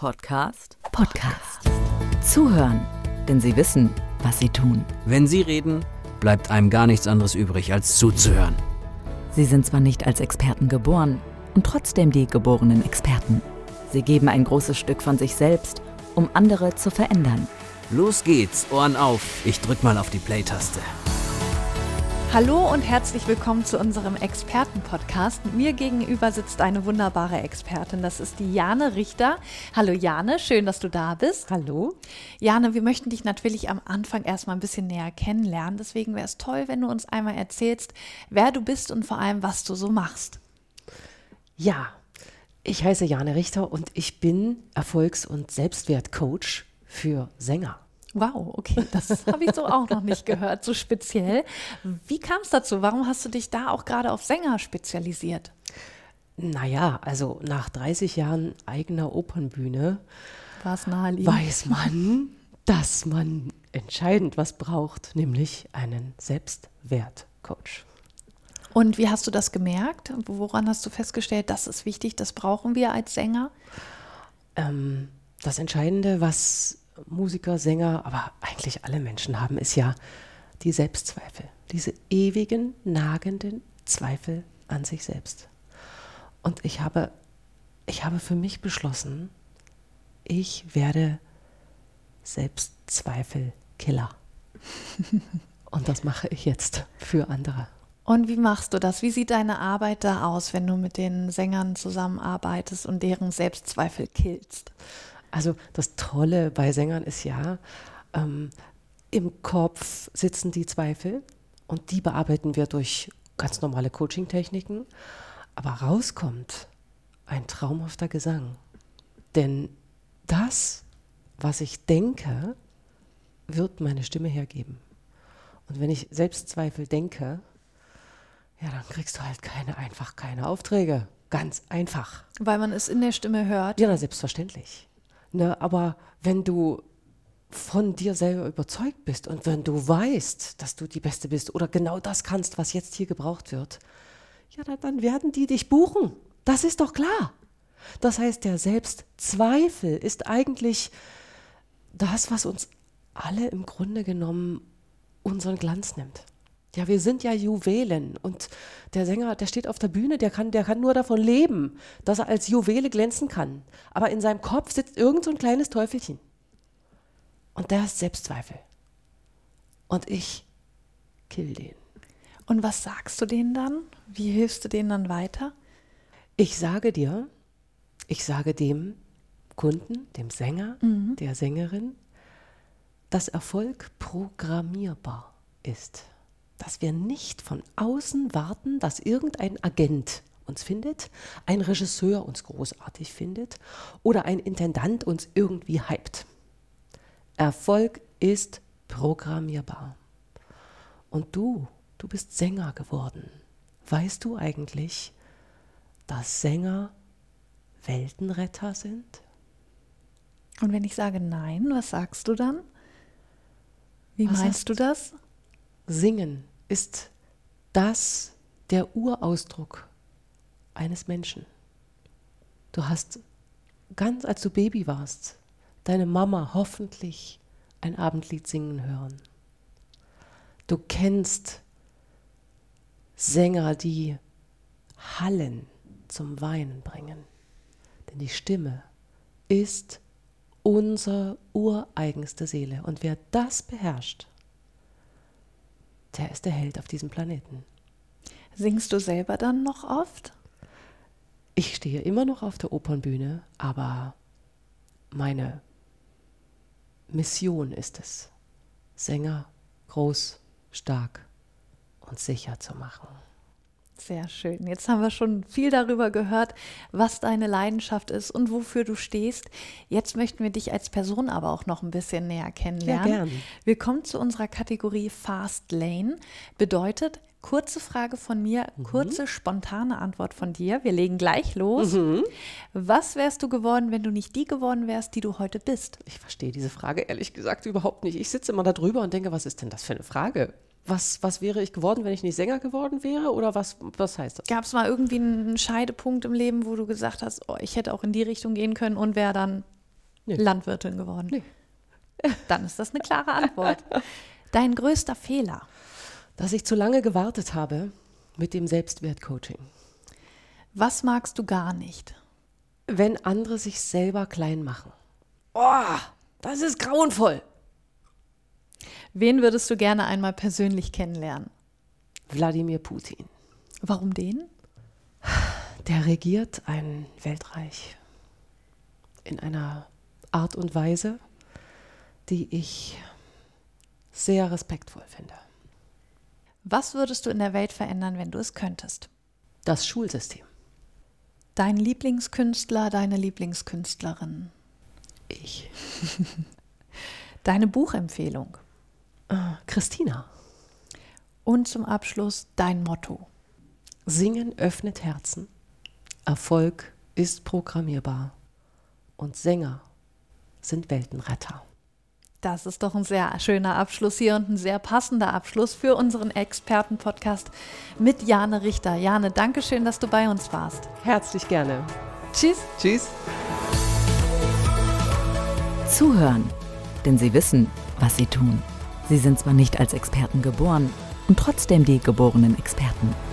Podcast. Zuhören, denn sie wissen, was sie tun. Wenn sie reden, bleibt einem gar nichts anderes übrig, als zuzuhören. Sie sind zwar nicht als Experten geboren und trotzdem die geborenen Experten. Sie geben ein großes Stück von sich selbst, um andere zu verändern. Los geht's, Ohren auf. Ich drück mal auf die Play-Taste. Hallo und herzlich willkommen zu unserem Experten-Podcast. Mir gegenüber sitzt eine wunderbare Expertin. Das ist die Jane Richter. Hallo Jane, schön, dass du da bist. Hallo. Jane, wir möchten dich natürlich am Anfang erstmal ein bisschen näher kennenlernen. Deswegen wäre es toll, wenn du uns einmal erzählst, wer du bist und vor allem, was du so machst. Ja, ich heiße Jane Richter und ich bin Erfolgs- und Selbstwertcoach für Sänger. Wow, okay, das habe ich so auch noch nicht gehört, so speziell. Wie kam es dazu? Warum hast du dich da auch gerade auf Sänger spezialisiert? Naja, also nach 30 Jahren eigener Opernbühne War es naheliegend? weiß man, dass man entscheidend was braucht, nämlich einen Selbstwertcoach. Und wie hast du das gemerkt? Woran hast du festgestellt, das ist wichtig, das brauchen wir als Sänger? Das Entscheidende, was Musiker, Sänger, aber eigentlich alle Menschen haben, ist ja die Selbstzweifel. Diese ewigen, nagenden Zweifel an sich selbst. Und ich habe für mich beschlossen, ich werde Selbstzweifelkiller. Und das mache ich jetzt für andere. Und wie machst du das? Wie sieht deine Arbeit da aus, wenn du mit den Sängern zusammenarbeitest und deren Selbstzweifel killst? Also das Tolle bei Sängern ist ja, im Kopf sitzen die Zweifel und die bearbeiten wir durch ganz normale Coaching-Techniken. Aber rauskommt ein traumhafter Gesang. Denn das, was ich denke, wird meine Stimme hergeben. Und wenn ich Selbstzweifel denke, ja, dann kriegst du halt keine Aufträge. Ganz einfach. Weil man es in der Stimme hört. Ja, na, selbstverständlich. Ne, aber wenn du von dir selber überzeugt bist und wenn du weißt, dass du die Beste bist oder genau das kannst, was jetzt hier gebraucht wird, ja, dann werden die dich buchen. Das ist doch klar. Das heißt, der Selbstzweifel ist eigentlich das, was uns alle im Grunde genommen unseren Glanz nimmt. Ja, wir sind ja Juwelen und der Sänger, der steht auf der Bühne, der kann nur davon leben, dass er als Juwele glänzen kann. Aber in seinem Kopf sitzt irgend so ein kleines Teufelchen. Und der ist Selbstzweifel. Und ich kill den. Und was sagst du denen dann? Wie hilfst du denen dann weiter? Ich sage dem Kunden, dem Sänger, der Sängerin, dass Erfolg programmierbar ist. Dass wir nicht von außen warten, dass irgendein Agent uns findet, ein Regisseur uns großartig findet oder ein Intendant uns irgendwie hypt. Erfolg ist programmierbar. Und du bist Sänger geworden. Weißt du eigentlich, dass Sänger Weltenretter sind? Und wenn ich sage nein, was sagst du dann? Wie Was meinst du das? Singen ist das der Urausdruck eines Menschen. Du hast ganz als du Baby warst, deine Mama hoffentlich ein Abendlied singen hören. Du kennst Sänger, die Hallen zum Weinen bringen. Denn die Stimme ist unsere ureigenste Seele. Und wer das beherrscht, der ist der Held auf diesem Planeten. Singst du selber dann noch oft? Ich stehe immer noch auf der Opernbühne, aber meine Mission ist es, Sänger groß, stark und sicher zu machen. Sehr schön. Jetzt haben wir schon viel darüber gehört, was deine Leidenschaft ist und wofür du stehst. Jetzt möchten wir dich als Person aber auch noch ein bisschen näher kennenlernen. Ja, gern. Wir kommen zu unserer Kategorie Fast Lane. Bedeutet, kurze Frage von mir, kurze, spontane Antwort von dir. Wir legen gleich los. Was wärst du geworden, wenn du nicht die geworden wärst, die du heute bist? Ich verstehe diese Frage ehrlich gesagt überhaupt nicht. Ich sitze immer da drüber und denke, was ist denn das für eine Frage? Was wäre ich geworden, wenn ich nicht Sänger geworden wäre? Oder was heißt das? Gab es mal irgendwie einen Scheidepunkt im Leben, wo du gesagt hast, oh, ich hätte auch in die Richtung gehen können und wäre dann Nee. Landwirtin geworden? Nee. Dann ist das eine klare Antwort. Dein größter Fehler? Dass ich zu lange gewartet habe mit dem Selbstwertcoaching. Was magst du gar nicht? Wenn andere sich selber klein machen. Oh, das ist grauenvoll. Wen würdest du gerne einmal persönlich kennenlernen? Wladimir Putin. Warum den? Der regiert ein Weltreich in einer Art und Weise, die ich sehr respektvoll finde. Was würdest du in der Welt verändern, wenn du es könntest? Das Schulsystem. Dein Lieblingskünstler, deine Lieblingskünstlerin? Ich. Deine Buchempfehlung? Christina. Und zum Abschluss dein Motto? Singen öffnet Herzen. Erfolg ist programmierbar. Und Sänger sind Weltenretter. Das ist doch ein sehr schöner Abschluss hier und ein sehr passender Abschluss für unseren Experten-Podcast mit Jane Richter. Jane, danke schön, dass du bei uns warst. Herzlich gerne. Tschüss. Tschüss. Zuhören, denn sie wissen, was sie tun. Sie sind zwar nicht als Experten geboren und trotzdem die geborenen Experten.